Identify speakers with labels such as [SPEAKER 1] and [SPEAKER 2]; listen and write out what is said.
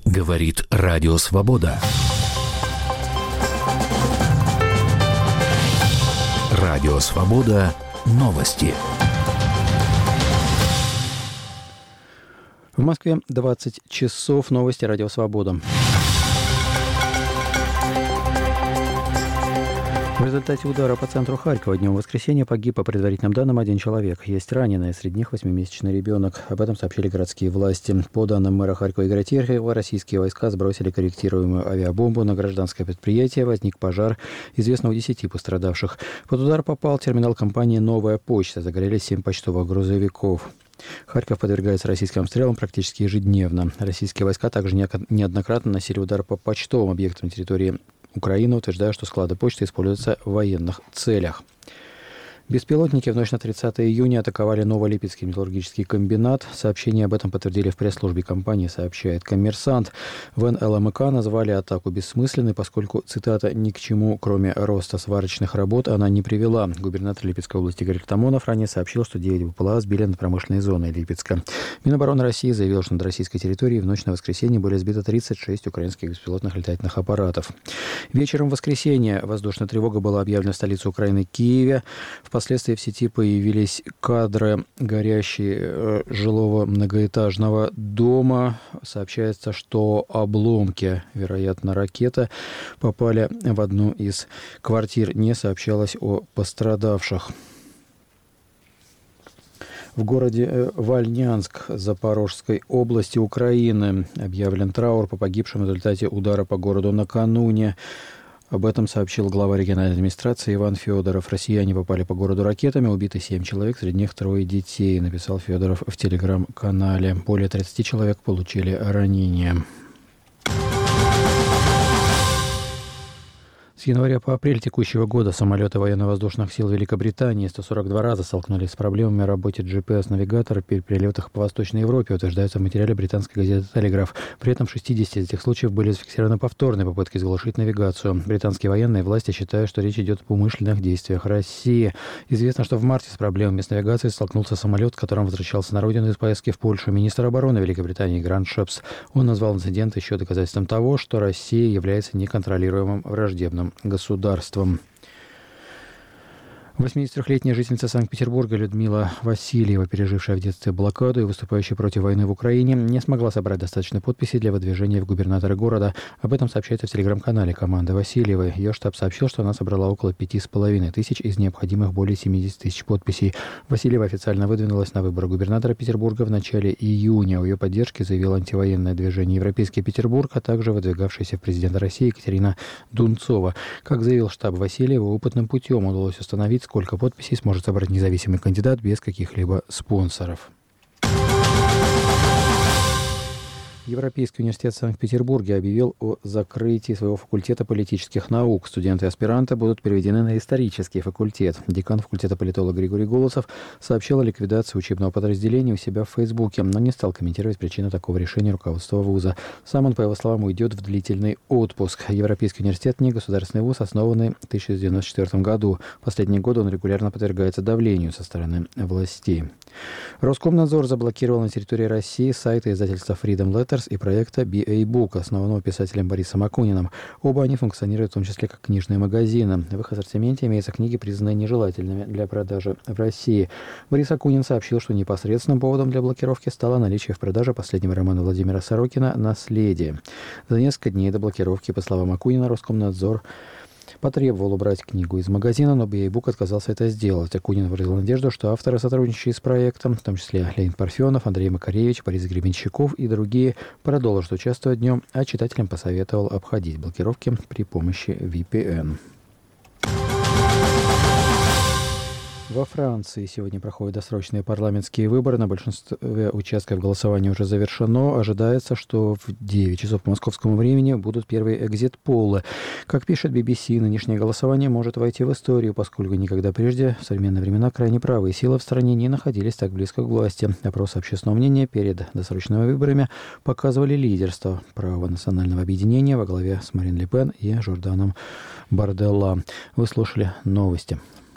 [SPEAKER 1] Говорит Радио Свобода. Радио Свобода. Новости.
[SPEAKER 2] В Москве 20 часов. Новости Радио Свобода. В результате удара по центру Харькова днем воскресенья погиб, по предварительным данным, 1 человек. Есть раненые, среди них 8-месячный ребенок. Об этом сообщили городские власти. По данным мэра Харькова Игоря Терехова, российские войска сбросили корректируемую авиабомбу на гражданское предприятие. Возник пожар. Известно о 10 пострадавших. Под удар попал терминал компании «Новая почта». Загорелись 7 почтовых грузовиков. Харьков подвергается российским обстрелам практически ежедневно. Российские войска также неоднократно наносили удар по почтовым объектам на территории Украины, утверждая, что склады почты используются в военных целях. Беспилотники в ночь на 30 июня атаковали Новолипецкий металлургический комбинат. Сообщение об этом подтвердили в пресс-службе компании, сообщает «Коммерсант». В НЛМК назвали атаку бессмысленной, поскольку, цитата, «ни к чему, кроме роста сварочных работ, она не привела». Губернатор Липецкой области Игорь Томонов ранее сообщил, что 9 БПЛА сбили над промышленной зоной Липецка. Минобороны России заявил, что над российской территорией в ночь на воскресенье были сбиты 36 украинских беспилотных летательных аппаратов. Вечером в воскресенье воздушная тревога была объявлена в столице Украины Киеве. Впоследствии в сети появились кадры горящего жилого многоэтажного дома. Сообщается, что обломки, вероятно, ракеты, попали в одну из квартир. Не сообщалось о пострадавших. В городе Вольнянск Запорожской области Украины объявлен траур по погибшим в результате удара по городу накануне. Об этом сообщил глава региональной администрации Иван Федоров. Россияне попали по городу ракетами, убиты 7 человек, среди них 3 детей, написал Федоров в телеграм-канале. Более 30 человек получили ранения. С января по апрель текущего года самолеты военно-воздушных сил Великобритании 142 раза столкнулись с проблемами работы GPS-навигатора при перелетах по Восточной Европе, утверждается в материале британской газеты «Телеграф». При этом в 60 из этих случаев были зафиксированы повторные попытки заглушить навигацию. Британские военные власти считают, что речь идет об умышленных действиях России. Известно, что в марте с проблемами с навигацией столкнулся самолет, которым возвращался на родину из поездки в Польшу министр обороны Великобритании Грант Шепс. Он назвал инцидент еще доказательством того, что Россия является неконтролируемым враждебным государством. 83-летняя жительница Санкт-Петербурга Людмила Васильева, пережившая в детстве блокаду и выступающая против войны в Украине, не смогла собрать достаточно подписей для выдвижения в губернаторы города. Об этом сообщается в телеграм-канале команды Васильевой. Ее штаб сообщил, что она собрала около 5,5 тысяч из необходимых более 70 тысяч подписей. Васильева официально выдвинулась на выборы губернатора Петербурга в начале июня. О ее поддержке заявило антивоенное движение «Европейский Петербург», а также выдвигавшаяся в президенты России Екатерина Дунцова. Как заявил штаб Васильева, опытным путем удалось установить, сколько подписей сможет собрать независимый кандидат без каких-либо спонсоров. Европейский университет в Санкт-Петербурге объявил о закрытии своего факультета политических наук. Студенты и аспиранты будут переведены на исторический факультет. Декан факультета политолог Григорий Голосов сообщил о ликвидации учебного подразделения у себя в Фейсбуке, но не стал комментировать причину такого решения руководства вуза. Сам он, по его словам, уйдет в длительный отпуск. Европейский университет – негосударственный вуз, основанный в 1994 году. В последние годы он регулярно подвергается давлению со стороны властей. Роскомнадзор заблокировал на территории России сайты издательства Freedom Letters и проекта BA Book, основанного писателем Борисом Акуниным. Оба они функционируют в том числе как книжные магазины. В их ассортименте имеются книги, признанные нежелательными для продажи в России. Борис Акунин сообщил, что непосредственным поводом для блокировки стало наличие в продаже последнего романа Владимира Сорокина «Наследие». За несколько дней до блокировки, по словам Акунина, Роскомнадзор потребовал убрать книгу из магазина, но BA Book отказался это сделать. Акунин выразил надежду, что авторы, сотрудничающие с проектом, в том числе Леонид Парфенов, Андрей Макаревич, Борис Гребенщиков и другие, продолжат участвовать днем, а читателям посоветовал обходить блокировки при помощи VPN. Во Франции сегодня проходят досрочные парламентские выборы. На большинстве участков голосования уже завершено. Ожидается, что в 9 часов по московскому времени будут первые экзит-полы. Как пишет BBC, нынешнее голосование может войти в историю, поскольку никогда прежде в современные времена крайне правые силы в стране не находились так близко к власти. Опросы общественного мнения перед досрочными выборами показывали лидерство правого национального объединения во главе с Марин Ле Пен и Жорданом Барделла. Вы слушали новости.